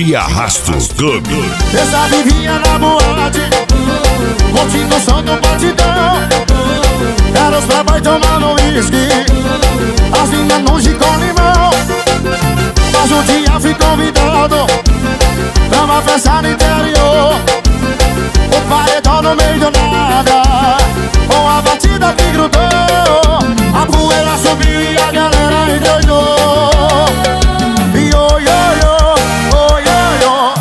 de Arrasto Clube. Eu já vivia na boate, curtindo o som do batidão. Era os playboy tomando uísque, as meninas de com limão. Mas um dia fui convidado pra uma festa no interior. O paredão no meio do nada, com a batida que grudou. A poeira subiu e a galera endoidou. E oi, oi, oi, oi, oi.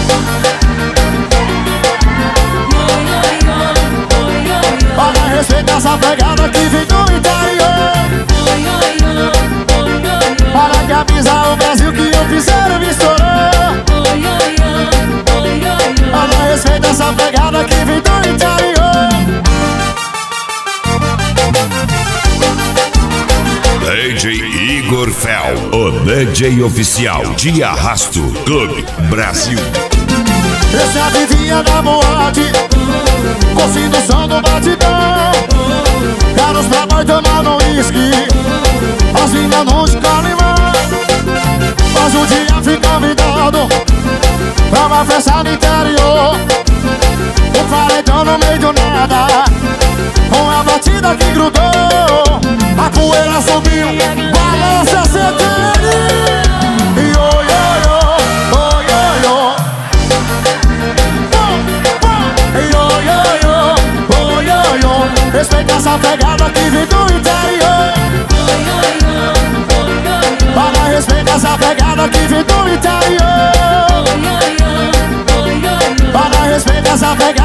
Olha, respeita essa pegada que vem do interior. Para que avisar o Brasil que o piseiro me estourou. Olha, respeita essa pegada que vem do interior. DJ Igor Fel, o DJ oficial de Arrasto Clube Brasil. Eu já vivia na boate, curtindo o som do batidão. Era os playboy tomando uísque, as meninas de limão. Mas um dia fui convidado pra uma festa no interior. O paredão no meio do nada, com a batida que grudou. A poeira subiu, balança a CTN. E oi, oi, oi, oi, oi, oi. E oi, oi, oi, oi, oi, oi. Respeita essa pegada que vem do interior. Para respeita essa pegada que vem do interior. Para respeita essa pegada.